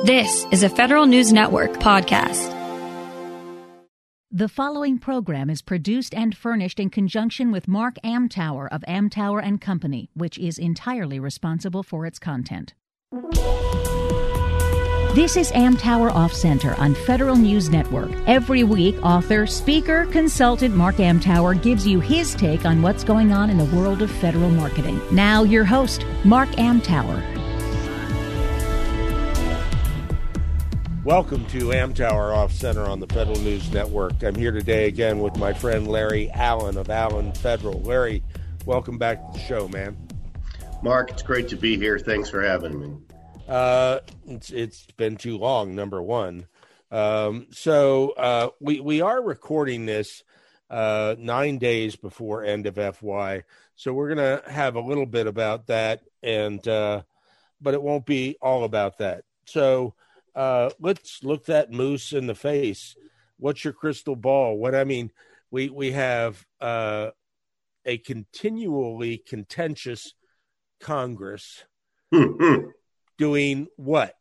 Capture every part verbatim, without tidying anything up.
This is a Federal News Network podcast. The following program is produced and furnished in conjunction with Mark Amtower of Amtower and Company, which is entirely responsible for its content. This is Amtower Off Center on Federal News Network. Every week, author, speaker, consultant Mark Amtower gives you his take on what's going on in the world of federal marketing. Now, your host, Mark Amtower. Welcome to Amtower Off Center on the Federal News Network. I'm here today again with my friend Larry Allen of Allen Federal. Larry, welcome back to the show, man. Mark, it's great to be here. Thanks for having me. Uh, it's, it's been too long, number one. Um, so uh, we, we are recording this uh, nine days before end of F Y. So we're going to have a little bit about that, and uh, but it won't be all about that. So Uh, let's look that moose in the face. What's your crystal ball? What I mean, we we have uh, a continually contentious Congress doing what?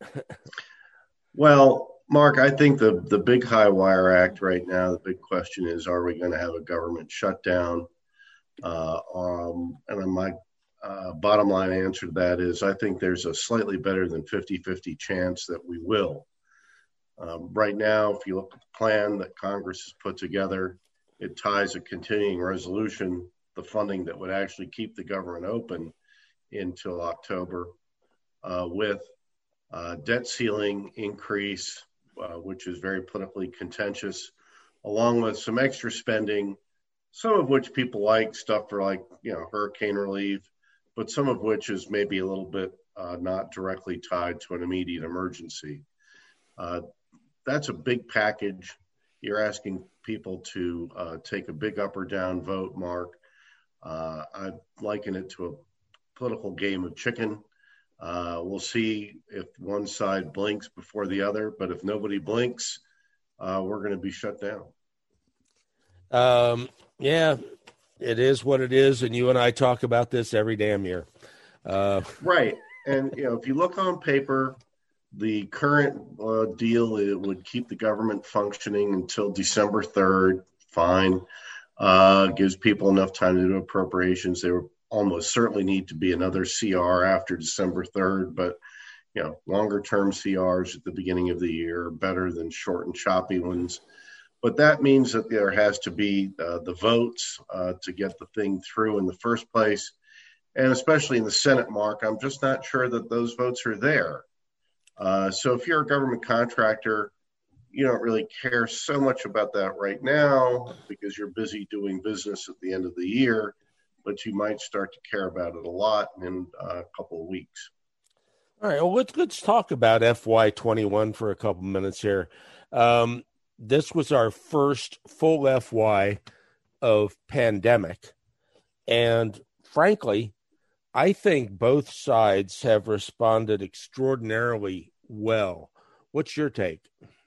Well, Mark, I think the the big High Wire Act right now, the big question is, are we going to have a government shutdown? Uh, um, and my Uh, bottom line answer to that is I think there's a slightly better than fifty-fifty chance that we will. Um, right now, if you look at the plan that Congress has put together, it ties a continuing resolution, the funding that would actually keep the government open until October, uh, with uh, debt ceiling increase, uh, which is very politically contentious, along with some extra spending, some of which people like, stuff for like, you know, hurricane relief, but some of which is maybe a little bit uh, not directly tied to an immediate emergency. Uh, that's a big package. You're asking people to uh, take a big up or down vote, Mark. Uh, I liken it to a political game of chicken. Uh, we'll see if one side blinks before the other, but if nobody blinks, uh, we're going to be shut down. Um, yeah. It is what it is, and you and I talk about this every damn year. Uh, right. And, you know, if you look on paper, the current uh, deal, it would keep the government functioning until December third. Fine. Uh, gives people enough time to do appropriations. There will almost certainly need to be another C R after December third, but, you know, longer-term C Rs at the beginning of the year are better than short and choppy ones. But that means that there has to be uh, the votes uh, to get the thing through in the first place. And especially in the Senate, Mark, I'm just not sure that those votes are there. Uh, so if you're a government contractor, you don't really care so much about that right now because you're busy doing business at the end of the year, but you might start to care about it a lot in uh, a couple of weeks. All right, well, let's, let's talk about F Y twenty-one for a couple minutes here. Um, This was our first full F Y of pandemic. And frankly, I think both sides have responded extraordinarily well. What's your take?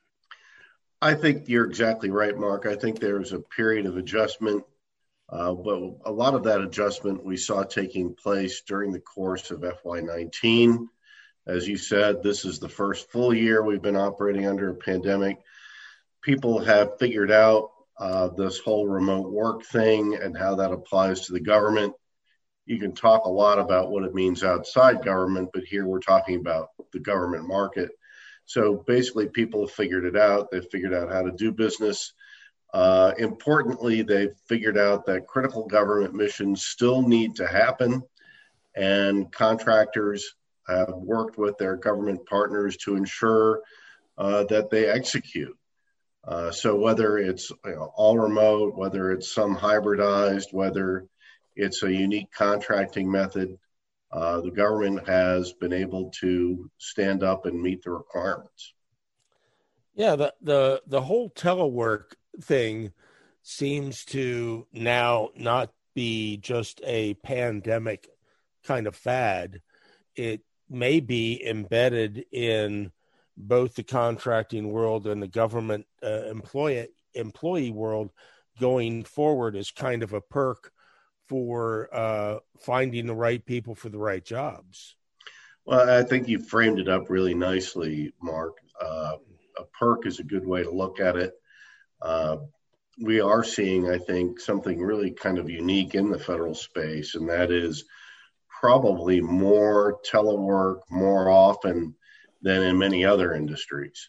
I think you're exactly right, Mark. I think there was a period of adjustment, uh, but a lot of that adjustment we saw taking place during the course of F Y nineteen. As you said, this is the first full year we've been operating under a pandemic. People have figured out uh, this whole remote work thing and how that applies to the government. You can talk a lot about what it means outside government, but here we're talking about the government market. So basically, people have figured it out. They've figured out how to do business. Uh, importantly, they've figured out that critical government missions still need to happen, and contractors have worked with their government partners to ensure uh, that they execute. Uh, so whether it's you know, all remote, whether it's some hybridized, whether it's a unique contracting method, uh, the government has been able to stand up and meet the requirements. Yeah, the, the, the whole telework thing seems to now not be just a pandemic kind of fad. It may be embedded in both the contracting world and the government uh, employee employee world going forward as kind of a perk for uh, finding the right people for the right jobs. Well, I think you framed it up really nicely, Mark. Uh, a perk is a good way to look at it. Uh, we are seeing, I think, something really kind of unique in the federal space, and that is probably more telework more often than in many other industries.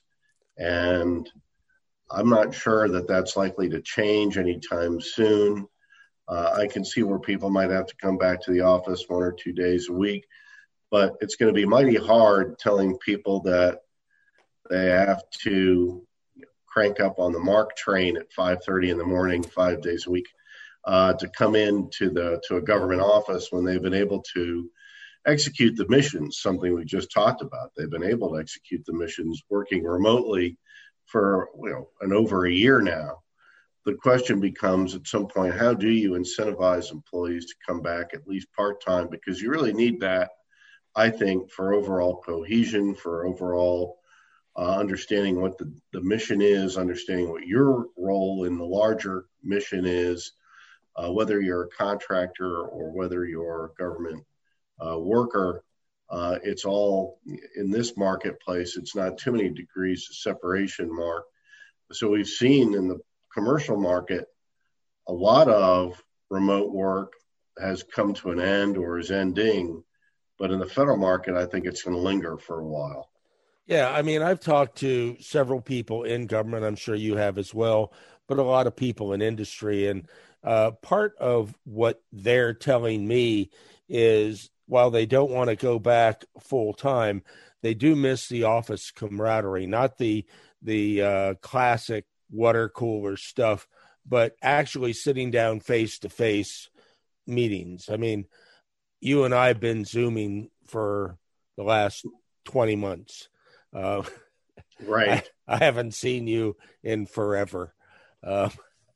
And I'm not sure that that's likely to change anytime soon. Uh, I can see where people might have to come back to the office one or two days a week, but it's going to be mighty hard telling people that they have to crank up on the MARC train at five thirty in the morning, five days a week, uh, to come into the to a government office when they've been able to execute the missions, something we just talked about. They've been able to execute the missions working remotely for you know an over a year now. The question becomes at some point, how do you incentivize employees to come back at least part-time? Because you really need that, I think, for overall cohesion, for overall uh, understanding what the, the mission is, understanding what your role in the larger mission is, uh, whether you're a contractor or whether you're a government uh, worker. Uh, it's all in this marketplace. It's not too many degrees of separation, Mark. So we've seen in the commercial market, a lot of remote work has come to an end or is ending. But in the federal market, I think it's going to linger for a while. Yeah, I mean, I've talked to several people in government. I'm sure you have as well, but a lot of people in industry. And uh, part of what they're telling me is while they don't want to go back full time, they do miss the office camaraderie, not the the uh, classic water cooler stuff, but actually sitting down face to face meetings. I mean, you and I have been Zooming for the last twenty months. Uh, right. I, I haven't seen you in forever. Uh,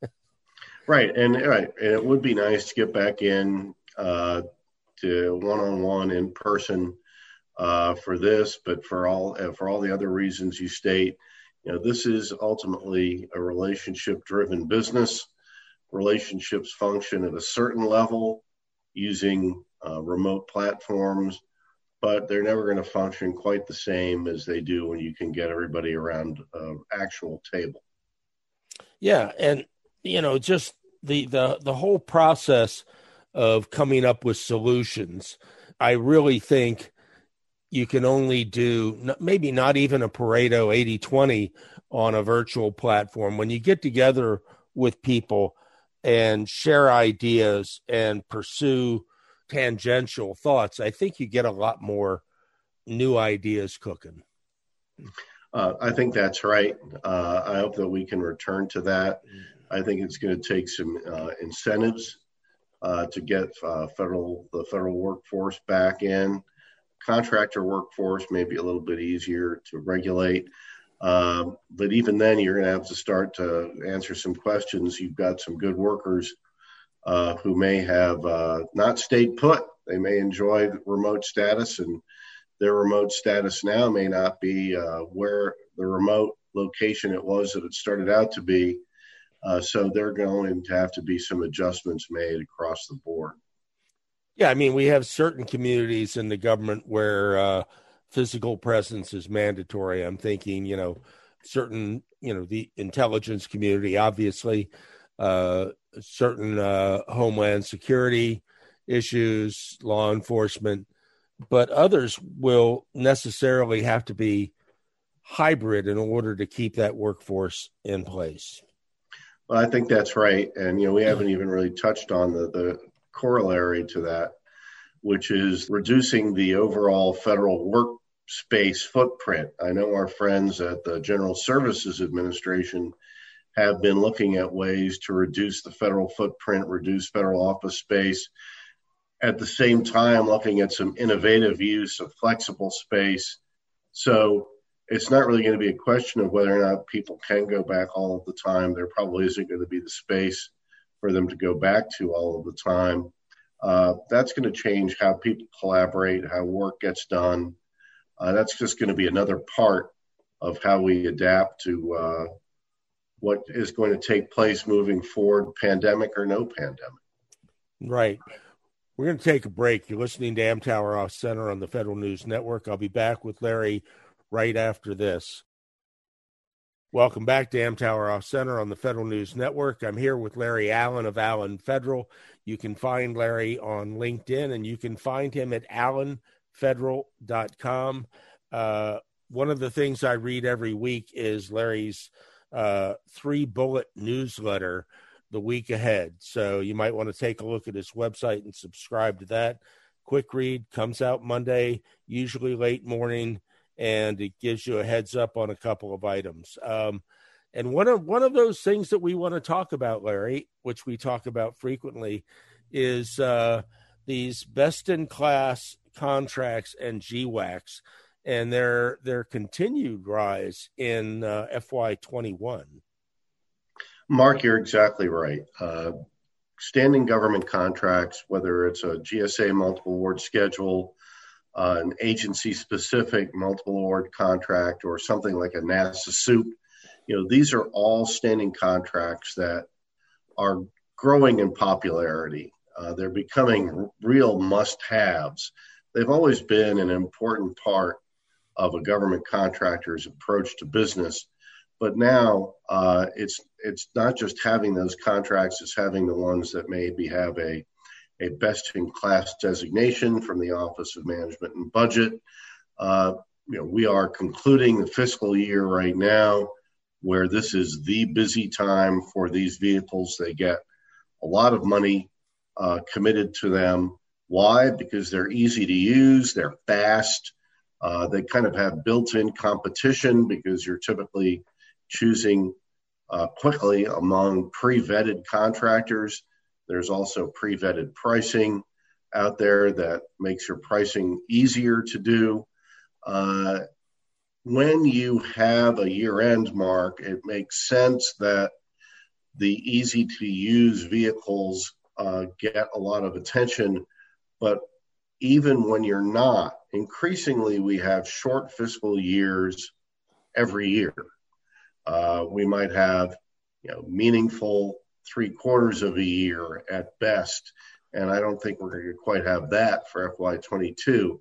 right. And right. And it would be nice to get back in uh, to one-on-one in person uh, for this, but for all, uh, for all the other reasons you state, you know, this is ultimately a relationship driven business. Relationships function at a certain level using uh, remote platforms, but they're never going to function quite the same as they do when you can get everybody around an actual table. Yeah. And, you know, just the, the, the whole process of coming up with solutions, I really think you can only do maybe not even a Pareto eighty twenty on a virtual platform. When you get together with people and share ideas and pursue tangential thoughts, I think you get a lot more new ideas cooking. Uh, I think that's right. Uh, I hope that we can return to that. I think it's going to take some uh, incentives uh, to get uh, federal the federal workforce back in. Contractor workforce may be a little bit easier to regulate. Um, but even then, you're going to have to start to answer some questions. You've got some good workers uh, who may have uh, not stayed put. They may enjoy remote status, and their remote status now may not be uh, where the remote location it was that it started out to be. Uh, so they're going to have to be some adjustments made across the board. Yeah, I mean, we have certain communities in the government where uh, physical presence is mandatory. I'm thinking, you know, certain, you know, the intelligence community, obviously, uh, certain uh, homeland security issues, law enforcement, but others will necessarily have to be hybrid in order to keep that workforce in place. Well, I think that's right. And, you know, we haven't even really touched on the, the corollary to that, which is reducing the overall federal workspace footprint. I know our friends at the General Services Administration have been looking at ways to reduce the federal footprint, reduce federal office space, at the same time looking at some innovative use of flexible space. So it's not really going to be a question of whether or not people can go back all of the time. There probably isn't going to be the space for them to go back to all of the time. Uh, that's going to change how people collaborate, how work gets done. Uh, that's just going to be another part of how we adapt to uh, what is going to take place moving forward, pandemic or no pandemic. Right. We're going to take a break. You're listening to Amtower Off Center on the Federal News Network. I'll be back with Larry right after this. Welcome back to Amtower Off Center on the Federal News Network. I'm here with Larry Allen of Allen Federal. You can find Larry on LinkedIn, and you can find him at allen federal dot com. Uh, one of the things I read every week is Larry's uh, three-bullet newsletter, The Week Ahead. So you might want to take a look at his website and subscribe to that. Quick read, comes out Monday, usually late morning, and it gives you a heads up on a couple of items. Um, and one of one of those things that we want to talk about, Larry, which we talk about frequently, is uh, these best-in-class contracts and G WACs and their their continued rise in uh, F Y twenty-one. Mark, you're exactly right. Uh, standing government contracts, whether it's a G S A multiple award schedule, uh, an agency-specific multiple award contract, or something like a NASA SOUP, you know, these are all standing contracts that are growing in popularity. Uh, they're becoming r- real must-haves. They've always been an important part of a government contractor's approach to business. But now uh, it's it's not just having those contracts, it's having the ones that maybe have a, a best-in-class designation from the Office of Management and Budget. Uh, you know, we are concluding the fiscal year right now where this is the busy time for these vehicles. They get a lot of money uh, committed to them. Why? Because they're easy to use, they're fast, uh, they kind of have built-in competition because you're typically choosing uh, quickly among pre-vetted contractors. There's also pre-vetted pricing out there that makes your pricing easier to do. Uh, when you have a year-end mark, it makes sense that the easy-to-use vehicles uh, get a lot of attention. But even when you're not, increasingly we have short fiscal years every year. Uh, we might have, you know, meaningful three quarters of a year at best, and I don't think we're going to quite have that for F Y twenty-two.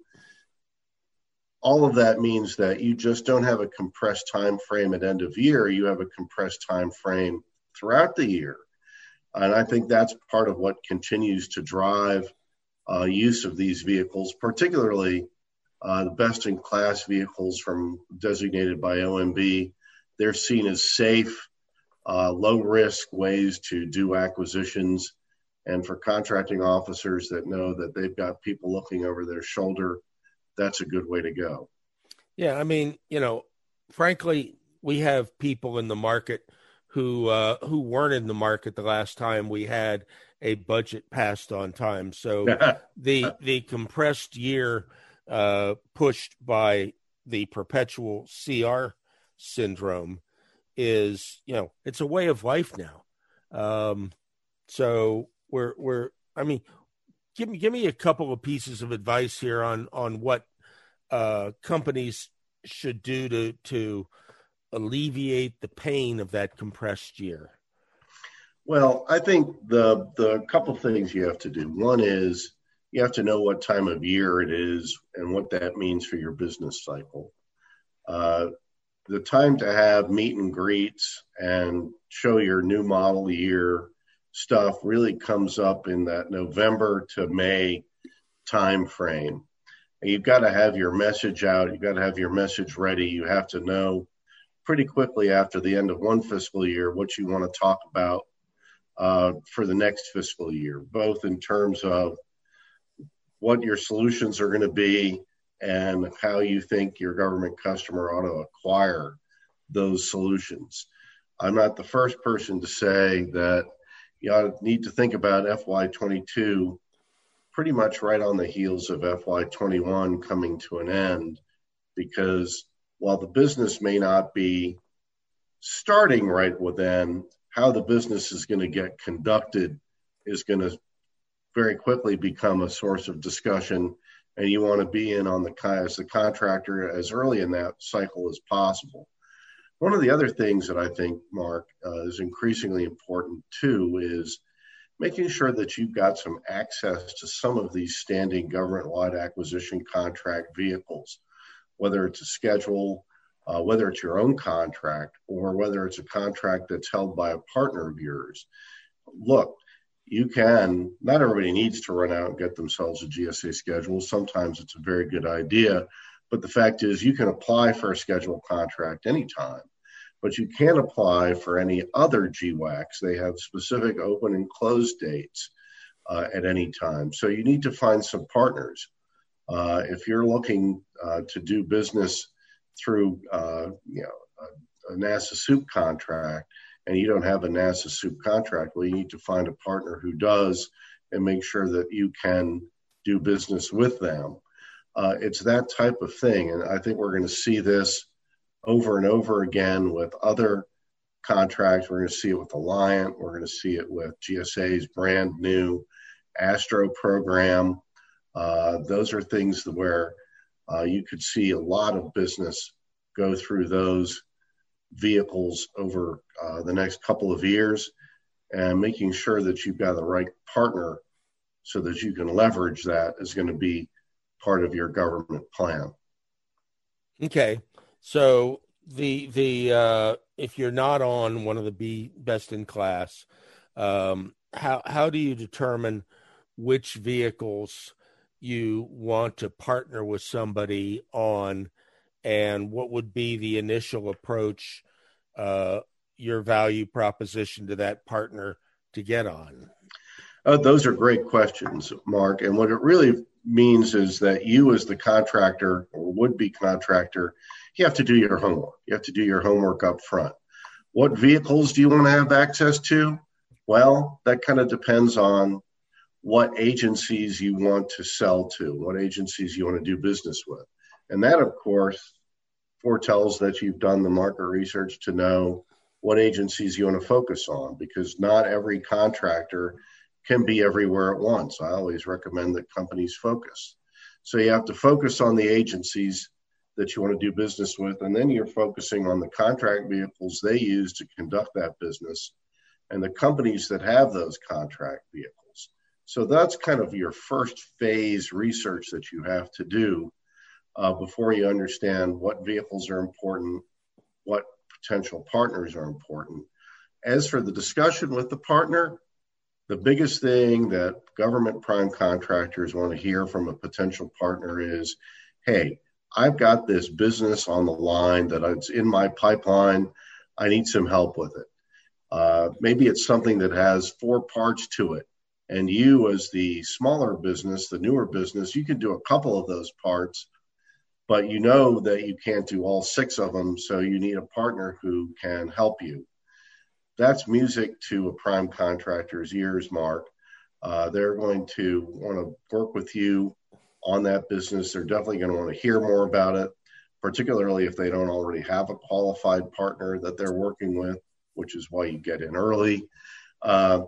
All of that means that you just don't have a compressed time frame at end of year. You have a compressed time frame throughout the year, and I think that's part of what continues to drive uh, use of these vehicles, particularly uh, the best-in-class vehicles from designated by O M B. They're seen as safe, uh, low-risk ways to do acquisitions. And for contracting officers that know that they've got people looking over their shoulder, that's a good way to go. Yeah, I mean, you know, frankly, we have people in the market who uh, who weren't in the market the last time we had a budget passed on time. So the the compressed year uh, pushed by the perpetual C R syndrome is, you know, it's a way of life now. Um, so we're, we're, I mean, give me, give me a couple of pieces of advice here on, on what uh, companies should do to, to alleviate the pain of that compressed year. Well, I think the, the couple things you have to do. One is you have to know what time of year it is and what that means for your business cycle. Uh, The time to have meet and greets and show your new model year stuff really comes up in that November to May time frame. And you've got to have your message out. You've got to have your message ready. You have to know pretty quickly after the end of one fiscal year what you want to talk about uh, for the next fiscal year, both in terms of what your solutions are going to be and how you think your government customer ought to acquire those solutions. I'm not the first person to say that you ought to need to think about F Y twenty-two pretty much right on the heels of F Y twenty-one coming to an end, because while the business may not be starting right within, how the business is going to get conducted is going to very quickly become a source of discussion. And you want to be in on the as the contractor as early in that cycle as possible. One of the other things that I think, Mark, uh, is increasingly important too is making sure that you've got some access to some of these standing government-wide acquisition contract vehicles, whether it's a schedule, uh, whether it's your own contract, or whether it's a contract that's held by a partner of yours. Look, you can, not everybody needs to run out and get themselves a G S A schedule. Sometimes it's a very good idea, but the fact is you can apply for a schedule contract anytime. But you can't apply for any other G WACs. They have specific open and close dates uh, at any time. So you need to find some partners. Uh, if you're looking uh, to do business through uh, you know, a, a NASA soup contract and you don't have a NASA soup contract, well, you need to find a partner who does and make sure that you can do business with them. Uh, it's that type of thing. And I think we're going to see this over and over again with other contracts. We're going to see it with Alliant. We're going to see it with G S A's brand new Astro program. Uh, those are things where uh, you could see a lot of business go through those vehicles over uh, the next couple of years, and making sure that you've got the right partner so that you can leverage that is going to be part of your government plan. Okay. So the the uh, if you're not on one of the B best in class, um, how how do you determine which vehicles you want to partner with somebody on, and what would be the initial approach, uh, your value proposition to that partner to get on? Uh, those are great questions, Mark. And what it really means is that you as the contractor or would-be contractor, you have to do your homework. You have to do your homework up front. What vehicles do you want to have access to? Well, that kind of depends on what agencies you want to sell to, what agencies you want to do business with. And that, of course, foretells that you've done the market research to know what agencies you want to focus on, because not every contractor can be everywhere at once. I always recommend that companies focus. So you have to focus on the agencies that you want to do business with, and then you're focusing on the contract vehicles they use to conduct that business and the companies that have those contract vehicles. So that's kind of your first phase research that you have to do uh, before you understand what vehicles are important, what potential partners are important. As for the discussion with the partner, the biggest thing that government prime contractors want to hear from a potential partner is, hey, I've got this business on the line that it's in my pipeline. I need some help with it. Uh, maybe it's something that has four parts to it. And you, as the smaller business, the newer business, you can do a couple of those parts, but you know that you can't do all six of them. So you need a partner who can help you. That's music to a prime contractor's ears, Mark. Uh, they're going to want to work with you on that business. They're definitely going to want to hear more about it, particularly if they don't already have a qualified partner that they're working with, which is why you get in early. Uh,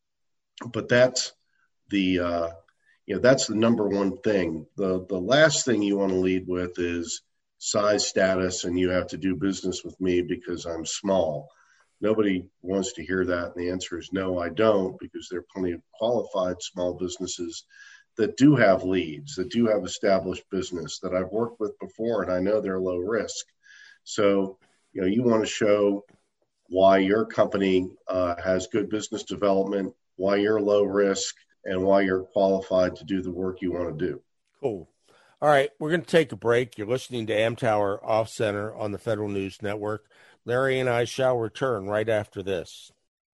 but that's the, uh, you know, that's the number one thing. The, the last thing you want to lead with is size, status, and you have to do business with me because I'm small. Nobody wants to hear that, and the answer is no, I don't, because there are plenty of qualified small businesses that do have leads, that do have established business that I've worked with before, and I know they're low risk. So, you know, you want to show why your company uh, has good business development, why you're low risk, and why you're qualified to do the work you want to do. Cool. All right, we're going to take a break. You're listening to Amtower Off Center on the Federal News Network. Larry and I shall return right after this.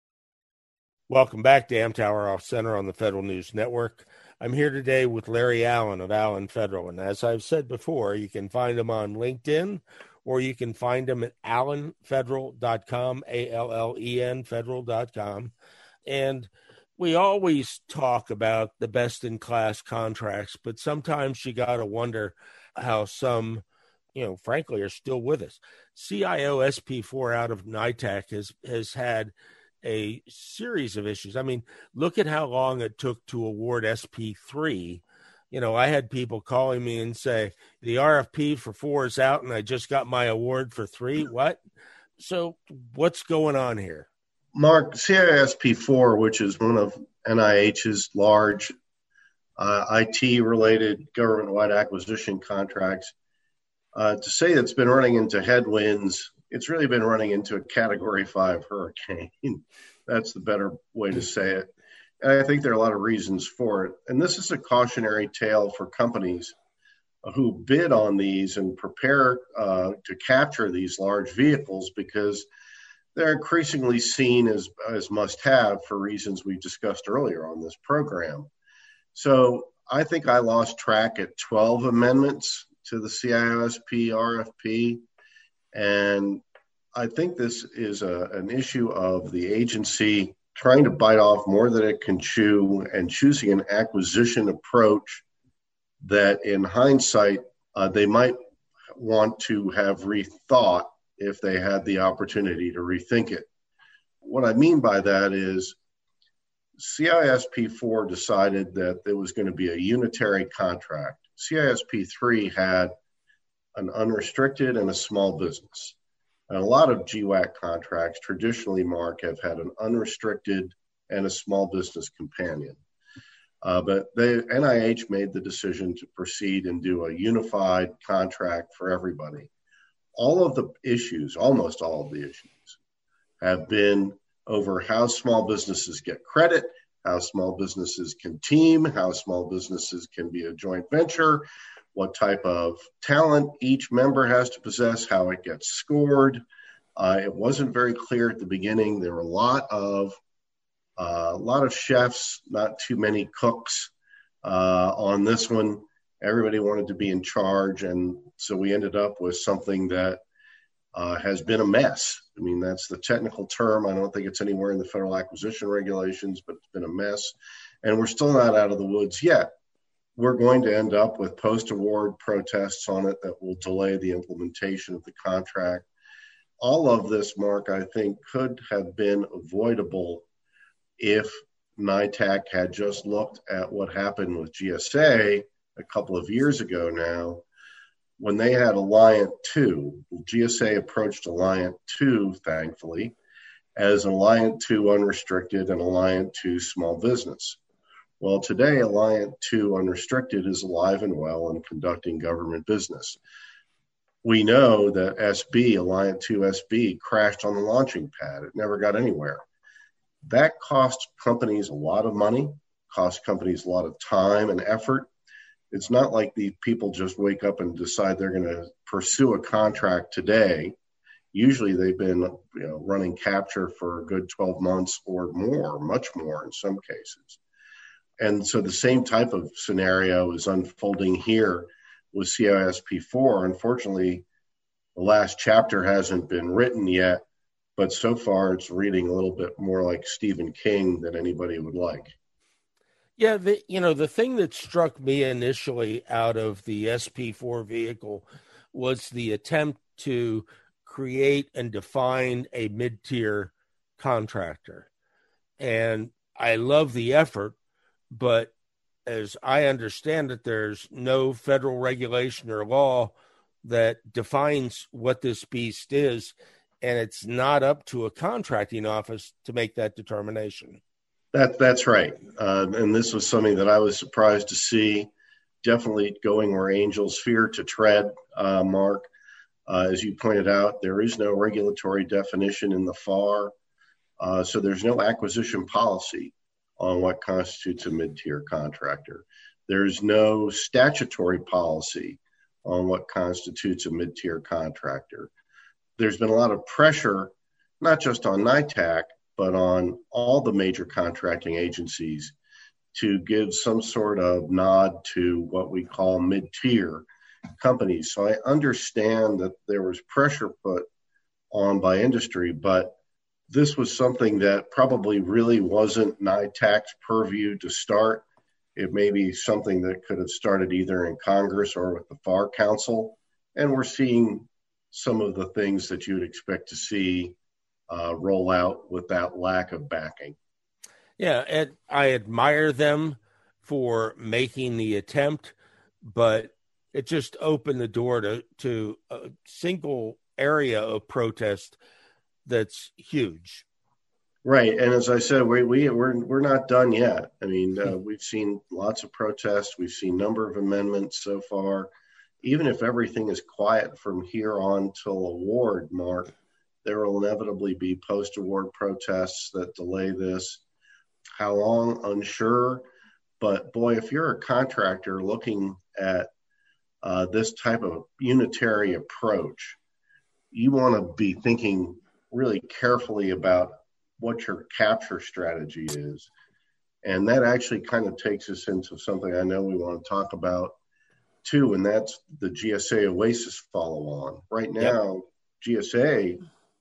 Welcome back to Amtower Off Center on the Federal News Network. I'm here today with Larry Allen of Allen Federal. And as I've said before, you can find him on LinkedIn, or you can find him at allen federal dot com, A L L E N federal dot com. And we always talk about the best-in-class contracts, but sometimes you got to wonder how some, you know, frankly, are still with us. C I O S P four out of NITAC has, has had a series of issues. I mean, look at how long it took to award S P three. You know, I had people calling me and say, the R F P for four is out and I just got my award for three. What? So what's going on here? Mark, C I S P four, which is one of N I H's large uh, I T-related government-wide acquisition contracts, uh, to say it's been running into headwinds, it's really been running into a Category five hurricane. That's the better way to say it. And I think there are a lot of reasons for it. And this is a cautionary tale for companies who bid on these and prepare uh, to capture these large vehicles, because they're increasingly seen as, as must-have for reasons we discussed earlier on this program. So I think I lost track at twelve amendments to the C I S P R F P, and I think this is a, an issue of the agency trying to bite off more than it can chew and choosing an acquisition approach that in hindsight uh, they might want to have rethought if they had the opportunity to rethink it. What I mean by that is C I S P four decided that there was going to be a unitary contract. C I S P three had an unrestricted and a small business. And a lot of G WAC contracts traditionally, Mark, have had an unrestricted and a small business companion. Uh, but the N I H made the decision to proceed and do a unified contract for everybody. All of the issues, almost all of the issues, have been over how small businesses get credit, how small businesses can team, how small businesses can be a joint venture, what type of talent each member has to possess, how it gets scored. Uh, it wasn't very clear at the beginning. There were a lot of uh, a lot of chefs, not too many cooks uh, on this one. Everybody wanted to be in charge, and so we ended up with something that uh, has been a mess. I mean, that's the technical term. I don't think it's anywhere in the federal acquisition regulations, but it's been a mess, and we're still not out of the woods yet. We're going to end up with post-award protests on it that will delay the implementation of the contract. All of this, Mark, I think could have been avoidable if NITAC had just looked at what happened with G S A a couple of years ago now, when they had Alliant two. G S A approached Alliant two, thankfully, as Alliant two unrestricted and Alliant two small business. Well, today, Alliant two Unrestricted is alive and well and conducting government business. We know that S B, Alliant two S B, crashed on the launching pad. It never got anywhere. That cost companies a lot of money, cost companies a lot of time and effort. It's not like the people just wake up and decide they're going to pursue a contract today. Usually they've been you know, running capture for a good twelve months or more, much more in some cases. And so the same type of scenario is unfolding here with C I S P four. Unfortunately, the last chapter hasn't been written yet, but so far it's reading a little bit more like Stephen King than anybody would like. Yeah, the, you know, the thing that struck me initially out of the S P four vehicle was the attempt to create and define a mid-tier contractor. And I love the effort, but as I understand it, there's no federal regulation or law that defines what this beast is, and it's not up to a contracting office to make that determination. That That's right. Uh, and this was something that I was surprised to see, definitely going where angels fear to tread, uh, Mark. Uh, as you pointed out, there is no regulatory definition in the F A R, uh, so there's no acquisition policy on what constitutes a mid-tier contractor. There's no statutory policy on what constitutes a mid-tier contractor. There's been a lot of pressure, not just on NITAC, but on all the major contracting agencies to give some sort of nod to what we call mid-tier companies. So I understand that there was pressure put on by industry, but this was something that probably really wasn't NITAC's purview to start. It may be something that could have started either in Congress or with the F A R Council. And we're seeing some of the things that you would expect to see uh, roll out with that lack of backing. Yeah, and I admire them for making the attempt, but it just opened the door to, to a single area of protest that's huge. Right. And as I said, we, we, we're, we're not done yet. I mean, uh, we've seen lots of protests. We've seen a number of amendments so far. Even if everything is quiet from here on till award, Mark, there will inevitably be post-award protests that delay this. How long? Unsure. But boy, if you're a contractor looking at uh, this type of unitary approach, you want to be thinking really carefully about what your capture strategy is. And that actually kind of takes us into something I know we want to talk about too, and that's the G S A OASIS follow-on. Right now, yep. G S A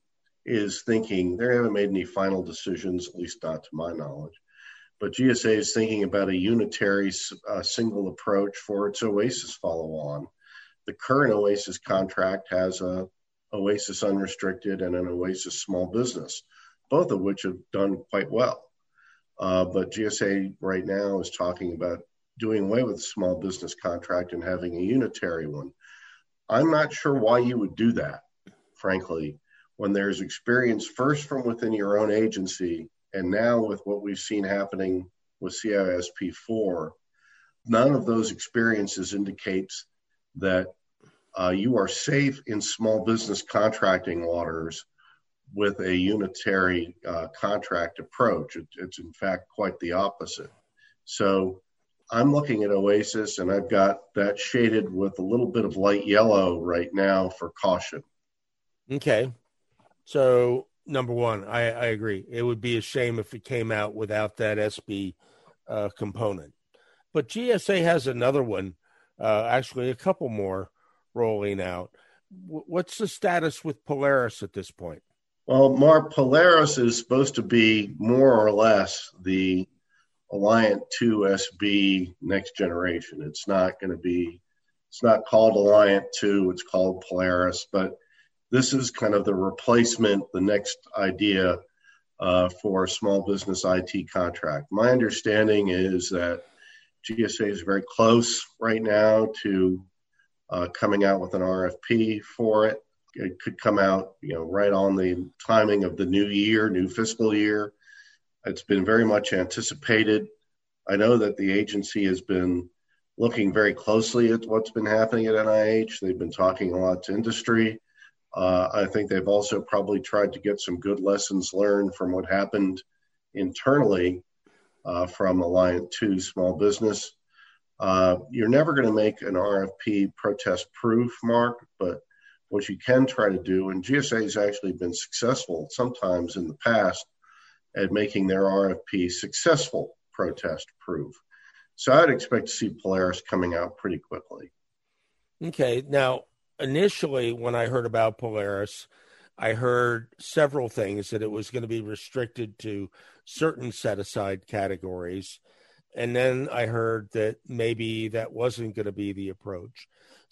is thinking, they haven't made any final decisions, at least not to my knowledge, but G S A is thinking about a unitary uh, single approach for its OASIS follow-on. The current OASIS contract has a OASIS unrestricted and an OASIS small business, both of which have done quite well. Uh, but G S A right now is talking about doing away with the small business contract and having a unitary one. I'm not sure why you would do that, frankly, when there's experience first from within your own agency, and now with what we've seen happening with C I S P four, none of those experiences indicates that uh, you are safe in small business contracting waters with a unitary uh, contract approach. It, it's in fact quite the opposite. So I'm looking at OASIS, and I've got that shaded with a little bit of light yellow right now for caution. Okay. So number one, I, I agree. It would be a shame if it came out without that S B uh, component. But G S A has another one, uh, actually a couple more rolling out. W- what's the status with Polaris at this point? Well, Mark, Polaris is supposed to be more or less the Alliant two S B next generation. It's not going to be, it's not called Alliant two, it's called Polaris, but this is kind of the replacement, the next idea uh, for a small business I T contract. My understanding is that G S A is very close right now to uh, coming out with an R F P for it. It could come out, you know, right on the timing of the new year, new fiscal year. It's been very much anticipated. I know that the agency has been looking very closely at what's been happening at N I H. They've been talking a lot to industry. Uh, I think they've also probably tried to get some good lessons learned from what happened internally uh, from Alliant two small business. Uh, you're never going to make an R F P protest proof, Mark, but what you can try to do, and G S A has actually been successful sometimes in the past at making their R F P successful protest proof. So I'd expect to see Polaris coming out pretty quickly. Okay. Now, initially, when I heard about Polaris, I heard several things, that it was going to be restricted to certain set-aside categories. And then I heard that maybe that wasn't going to be the approach.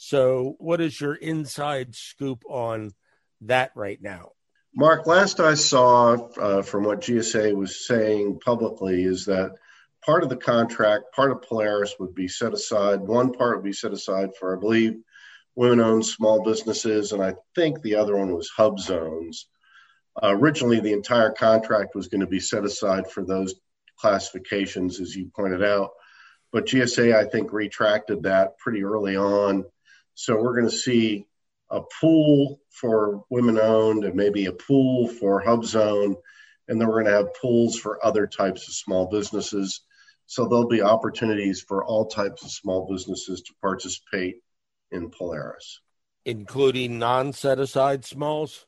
So what is your inside scoop on that right now? Mark, last I saw uh, from what G S A was saying publicly is that part of the contract, part of Polaris would be set aside. One part would be set aside for, I believe, women-owned small businesses, and I think the other one was hub zones. Uh, originally, the entire contract was going to be set aside for those classifications, as you pointed out. But G S A, I think, retracted that pretty early on. So we're going to see a pool for women-owned and maybe a pool for hub zone, and then we're going to have pools for other types of small businesses. So there'll be opportunities for all types of small businesses to participate in Polaris. Including non-set-aside smalls?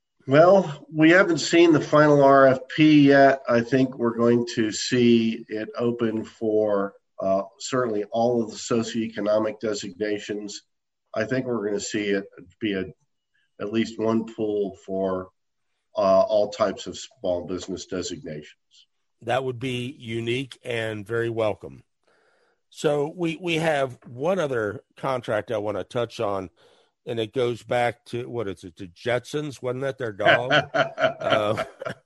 Well, we haven't seen the final R F P yet. I think we're going to see it open for uh, certainly all of the socioeconomic designations. I think we're going to see it be a, at least one pool for uh, all types of small business designations. That would be unique and very welcome. So we, we have one other contract I want to touch on, and it goes back to, what is it, the Jetsons? Wasn't that their dog? uh,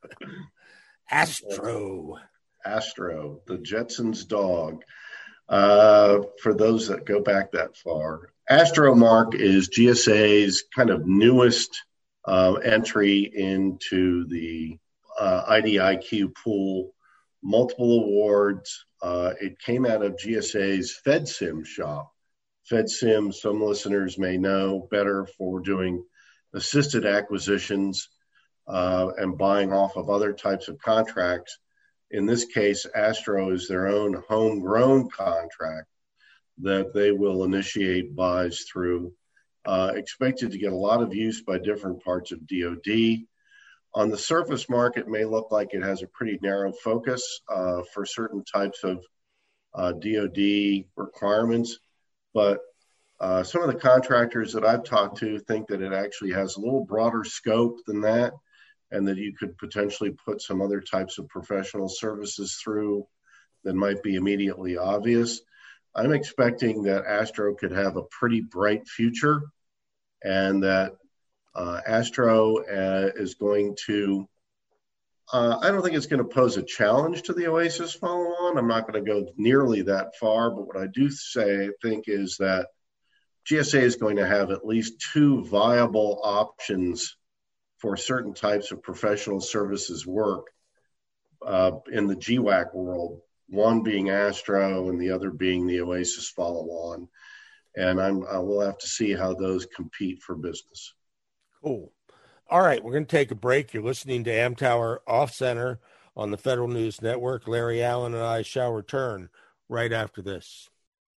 Astro. Astro, the Jetsons dog. Uh, for those that go back that far, Astro, Mark, is G S A's kind of newest uh, entry into the uh, I D I Q pool, multiple awards. Uh, it came out of G S A's FedSim shop. FedSim, some listeners may know better for doing assisted acquisitions uh, and buying off of other types of contracts. In this case, Astro is their own homegrown contract that they will initiate buys through. Uh, expected to get a lot of use by different parts of D O D. On the surface market, it may look like it has a pretty narrow focus uh, for certain types of uh, D O D requirements, but uh, some of the contractors that I've talked to think that it actually has a little broader scope than that, and that you could potentially put some other types of professional services through that might be immediately obvious. I'm expecting that Astro could have a pretty bright future, and that uh, Astro uh, is going to, uh, I don't think it's going to pose a challenge to the Oasis follow-on. I'm not going to go nearly that far, but what I do say, I think, is that G S A is going to have at least two viable options for certain types of professional services work uh, in the G WAC world, one being Astro and the other being the Oasis follow-on. And I'm, I will have to see how those compete for business. Cool. All right, we're going to take a break. You're listening to Amtower Off Center on the Federal News Network. Larry Allen and I shall return right after this.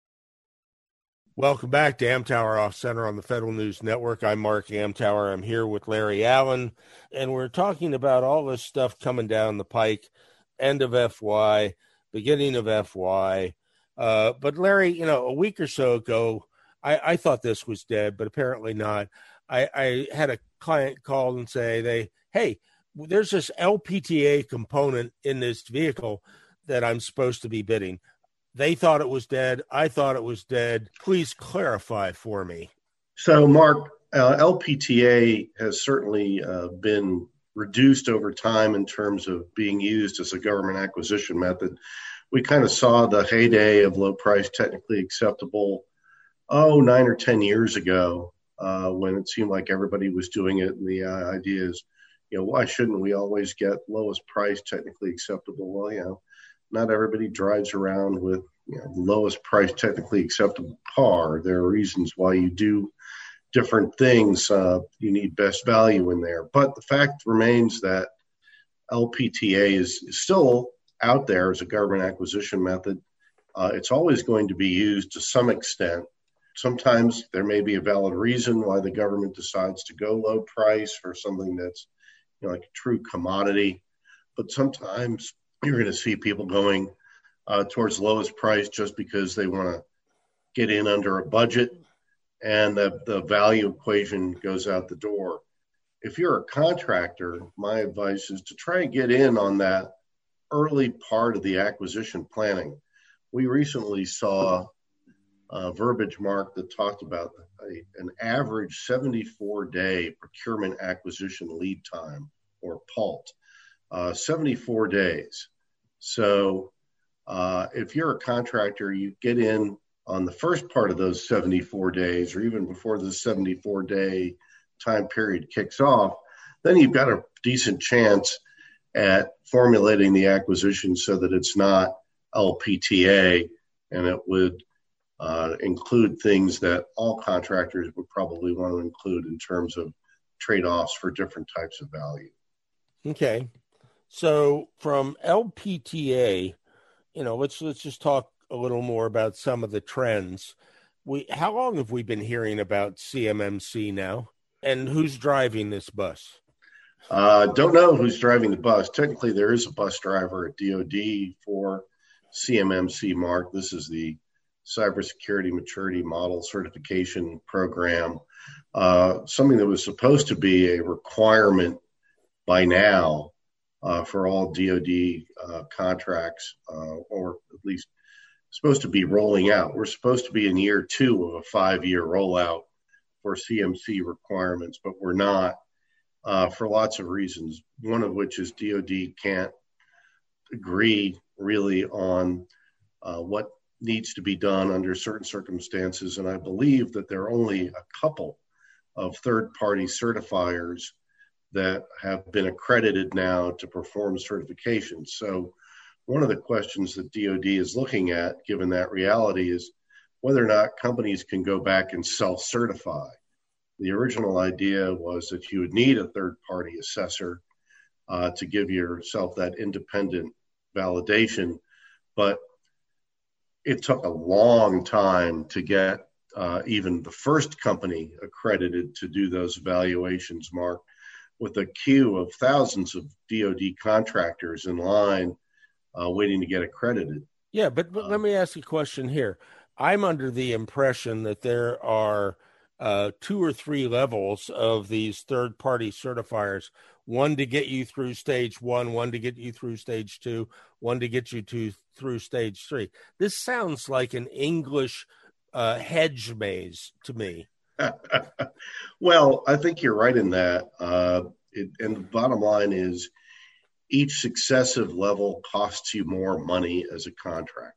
Welcome back to Amtower Off Center on the Federal News Network. I'm Mark Amtower. I'm here with Larry Allen, and we're talking about all this stuff coming down the pike, end of F Y, beginning of F Y. Uh, but Larry, you know, a week or so ago, I, I thought this was dead, but apparently not. I, I had a client call and say, they, hey, there's this L P T A component in this vehicle that I'm supposed to be bidding. They thought it was dead. I thought it was dead. Please clarify for me. So, Mark, uh, L P T A has certainly uh, been reduced over time in terms of being used as a government acquisition method. We kind of saw the heyday of low price, technically acceptable, oh, nine or ten years ago, uh, when it seemed like everybody was doing it. And the uh, idea is, you know, why shouldn't we always get lowest price, technically acceptable? Well, you know, not everybody drives around with, you know, the lowest price, technically acceptable car. There are reasons why you do different things. Uh, you need best value in there. But the fact remains that L P T A is, is still out there as a government acquisition method. Uh, it's always going to be used to some extent. Sometimes there may be a valid reason why the government decides to go low price for something that's, you know, like a true commodity. But sometimes you're going to see people going uh, towards lowest price just because they want to get in under a budget, and the, the value equation goes out the door. If you're a contractor, my advice is to try and get in on that early part of the acquisition planning. We recently saw uh, verbiage, Mark, that talked about a, an average seventy-four day procurement acquisition lead time, or P A L T, uh, seventy-four days. So uh, if you're a contractor, you get in on the first part of those seventy-four days, or even before the seventy-four day time period kicks off, then you've got a decent chance at formulating the acquisition so that it's not L P T A, and it would uh, include things that all contractors would probably want to include in terms of trade-offs for different types of value. Okay. So from L P T A, you know, let's let's just talk a little more about some of the trends. We how long have we been hearing about C M M C now, and who's driving this bus? Uh, don't know who's driving the bus. Technically, there is a bus driver at D O D for C M M C, Mark. This is the Cybersecurity Maturity Model Certification Program, uh, something that was supposed to be a requirement by now uh, for all D O D uh, contracts, uh, or at least supposed to be rolling out. We're supposed to be in year two of a five-year rollout for C M C requirements, but we're not. Uh, for lots of reasons, one of which is D O D can't agree really on uh, what needs to be done under certain circumstances. And I believe that there are only a couple of third-party certifiers that have been accredited now to perform certifications. So one of the questions that D O D is looking at, given that reality, is whether or not companies can go back and self-certify. The original idea was that you would need a third-party assessor uh, to give yourself that independent validation, but it took a long time to get uh, even the first company accredited to do those evaluations, Mark, with a queue of thousands of D O D contractors in line uh, waiting to get accredited. Yeah, but, but um, let me ask you a question here. I'm under the impression that there are uh, two or three levels of these third-party certifiers, one to get you through stage one, one to get you through stage two, one to get you to through stage three. This sounds like an English uh, hedge maze to me. Well, I think you're right in that. Uh, it, and the bottom line is each successive level costs you more money as a contractor.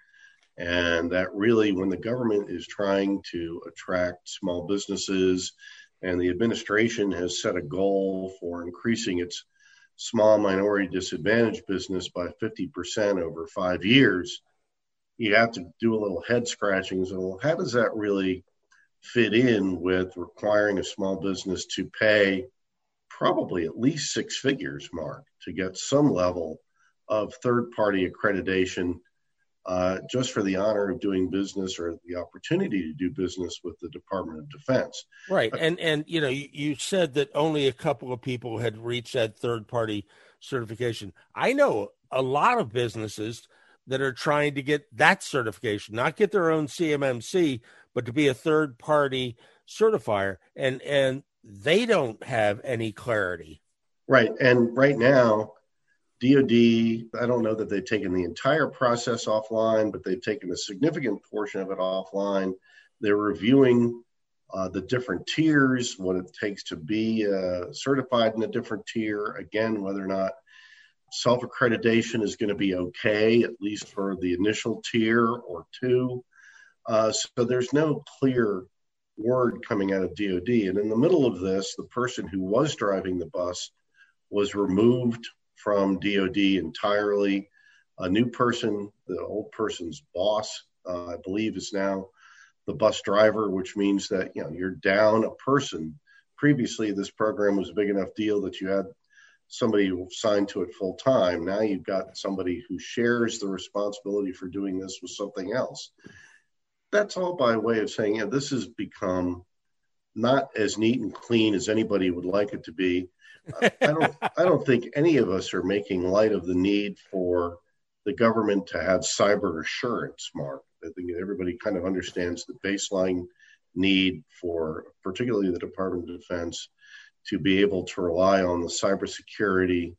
And that really, when the government is trying to attract small businesses and the administration has set a goal for increasing its small minority disadvantaged business by fifty percent over five years, you have to do a little head scratching. So, well, how does that really fit in with requiring a small business to pay probably at least six figures, Mark, to get some level of third-party accreditation uh, just for the honor of doing business or the opportunity to do business with the Department of Defense? Right. And, and you know, you, you said that only a couple of people had reached that third-party certification. I know a lot of businesses that are trying to get that certification, not get their own C M M C, but to be a third-party certifier, and and they don't have any clarity. Right, and right now, D O D, I don't know that they've taken the entire process offline, but they've taken a significant portion of it offline. They're reviewing uh, the different tiers, what it takes to be uh, certified in a different tier, again, whether or not self-accreditation is going to be okay, at least for the initial tier or two. Uh, so there's no clear word coming out of D O D. And in the middle of this, the person who was driving the bus was removed from D O D entirely. A new person, the old person's boss, uh, I believe, is now the bus driver, which means that, you know, you're down a person. Previously, this program was a big enough deal that you had somebody signed to it full time. Now you've got somebody who shares the responsibility for doing this with something else. That's all by way of saying, yeah, this has become not as neat and clean as anybody would like it to be. I don't, I don't think any of us are making light of the need for the government to have cyber assurance, Mark. I think everybody kind of understands the baseline need for, particularly the Department of Defense, to be able to rely on the cybersecurity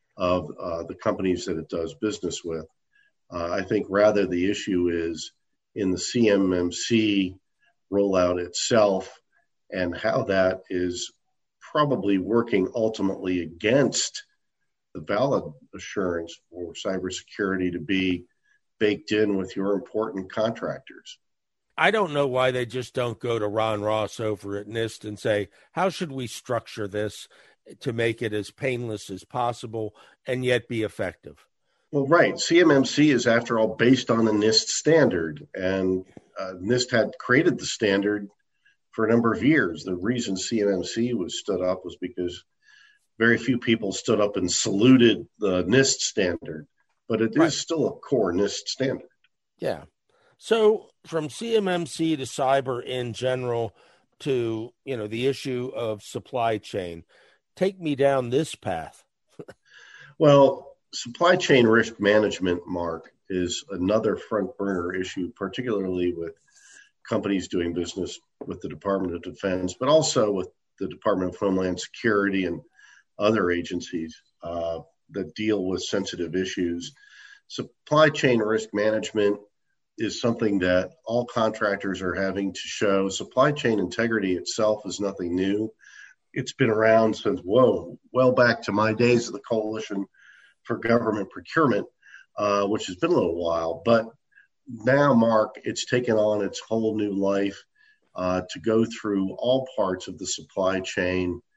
of uh, the companies that it does business with. Uh, I think rather the issue is in the C M M C rollout itself and how that is probably working ultimately against the valid assurance for cybersecurity to be baked in with your important contractors. I don't know why they just don't go to Ron Ross over at NIST and say, how should we structure this to make it as painless as possible and yet be effective? Well, right. C M M C is, after all, based on the NIST standard, and uh, NIST had created the standard for a number of years. The reason C M M C was stood up was because very few people stood up and saluted the NIST standard, but it right. is still a core NIST standard. Yeah. So from C M M C to cyber in general to, you know, the issue of supply chain, take me down this path. Well, supply chain risk management, Mark, is another front burner issue, particularly with companies doing business with the Department of Defense, but also with the Department of Homeland Security and other agencies uh, that deal with sensitive issues. Supply chain risk management is something that all contractors are having to show. Supply chain integrity itself is nothing new. It's been around since, whoa, well back to my days of the Coalition for Government Procurement, uh, which has been a little while. But now, Mark, it's taken on its whole new life uh, to go through all parts of the supply chain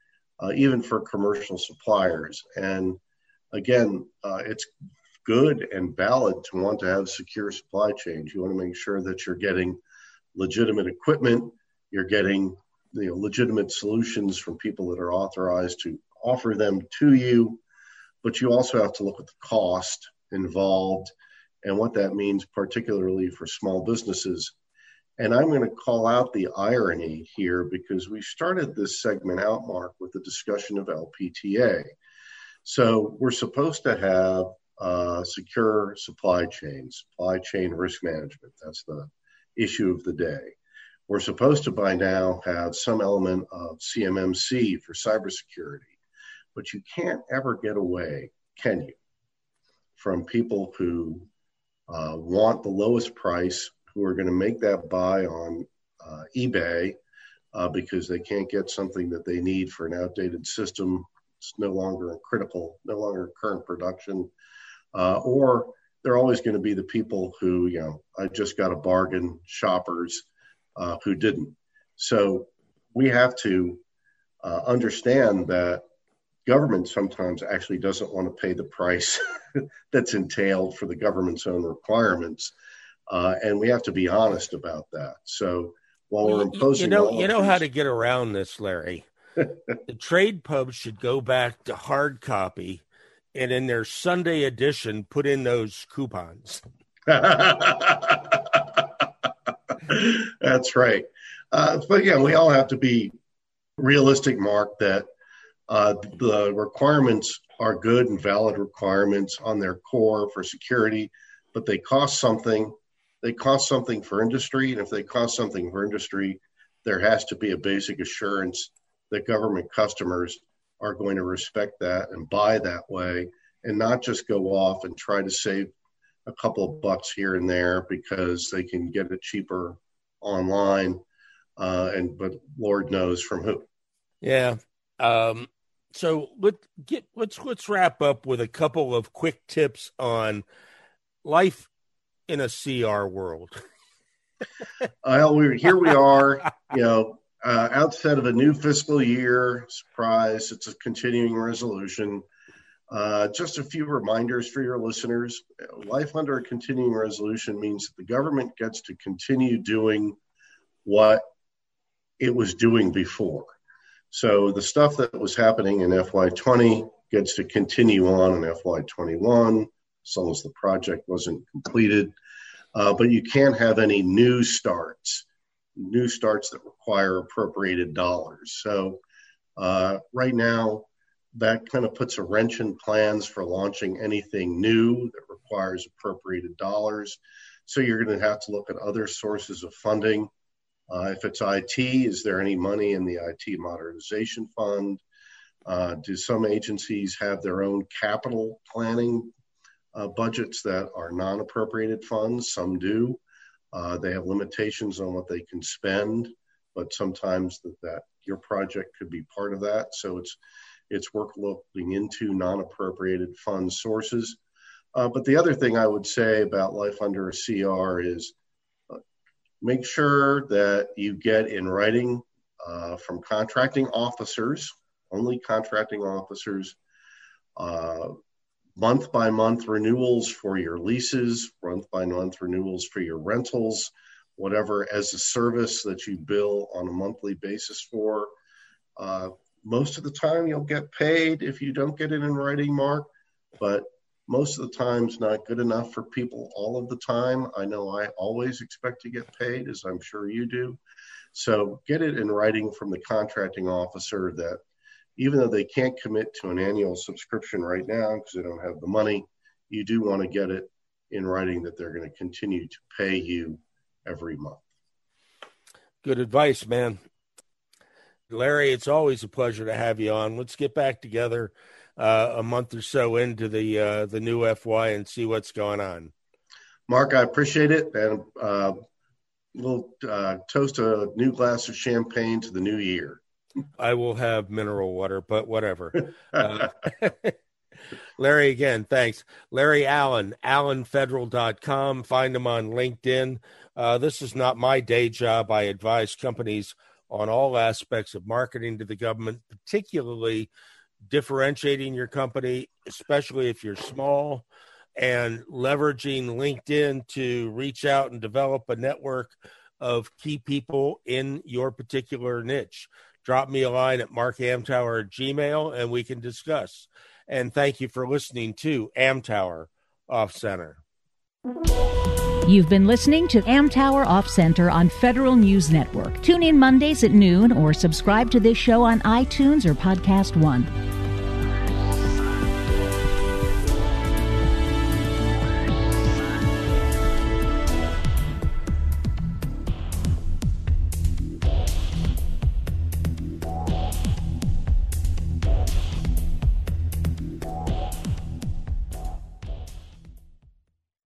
uh, even for commercial suppliers. And again, uh, it's good and valid to want to have secure supply chains. You want to make sure that you're getting legitimate equipment, you're getting you know, legitimate solutions from people that are authorized to offer them to you, but you also have to look at the cost involved and what that means, particularly for small businesses. And I'm going to call out the irony here because we started this segment out, Mark, with the discussion of L P T A. So we're supposed to have uh, secure supply chains, supply chain risk management. That's the issue of the day. We're supposed to by now have some element of C M M C for cybersecurity, but you can't ever get away, can you, from people who uh, want the lowest price, who are going to make that buy on uh, eBay uh, because they can't get something that they need for an outdated system. It's no longer critical, no longer current production. Uh, or they're always going to be the people who, you know, I just got a bargain shoppers uh, who didn't. So we have to uh, understand that government sometimes actually doesn't want to pay the price that's entailed for the government's own requirements. Uh, and we have to be honest about that. So while we're imposing, you know, you know how to get around this, Larry. The trade pubs should go back to hard copy, and in their Sunday edition, put in those coupons. That's right. Uh, but yeah, we all have to be realistic, Mark, that uh, the requirements are good and valid requirements on their core for security, but they cost something. They cost something for industry, and if they cost something for industry, there has to be a basic assurance that government customers are going to respect that and buy that way, and not just go off and try to save a couple of bucks here and there because they can get it cheaper online, uh, and but Lord knows from who. Yeah. Um, so let get let's let's wrap up with a couple of quick tips on life in a C R world. Well, we're here. We are, you know, uh, outset of a new fiscal year. Surprise! It's a continuing resolution. Uh, just a few reminders for your listeners. Life under a continuing resolution means that the government gets to continue doing what it was doing before. So the stuff that was happening in F Y twenty gets to continue on in F Y twenty-one, as long as the project wasn't completed. Uh, but you can't have any new starts, new starts that require appropriated dollars. So uh, right now, that kind of puts a wrench in plans for launching anything new that requires appropriated dollars. So you're going to have to look at other sources of funding. Uh, if it's I T, is there any money in the I T modernization fund? Uh, do some agencies have their own capital planning uh, budgets that are non-appropriated funds? Some do. Uh, they have limitations on what they can spend, but sometimes that, that your project could be part of that. So it's it's worth looking into non-appropriated fund sources. Uh, but the other thing I would say about life under a C R is uh, make sure that you get in writing uh, from contracting officers, only contracting officers, uh, month by month renewals for your leases, month by month renewals for your rentals, whatever as a service that you bill on a monthly basis for. Uh, most of the time you'll get paid if you don't get it in writing, Mark, but most of the time it's not good enough for people all of the time. I know I always expect to get paid, as I'm sure you do. So get it in writing from the contracting officer that even though they can't commit to an annual subscription right now because they don't have the money, you do want to get it in writing that they're going to continue to pay you every month. Good advice, man. Larry, it's always a pleasure to have you on. Let's get back together uh, a month or so into the uh, the new F Y and see what's going on. Mark, I appreciate it. And uh, we'll uh, toast a new glass of champagne to the new year. I will have mineral water, but whatever. Uh, Larry, again, thanks. Larry Allen, allen federal dot com. Find him on LinkedIn. Uh, this is not my day job. I advise companies on all aspects of marketing to the government, particularly differentiating your company, especially if you're small, and leveraging LinkedIn to reach out and develop a network of key people in your particular niche. Drop me a line at mark amtower at gmail and we can discuss. And thank you for listening to Amtower Off Center. You've been listening to Amtower Off Center on Federal News Network. Tune in Mondays at noon or subscribe to this show on iTunes or Podcast One.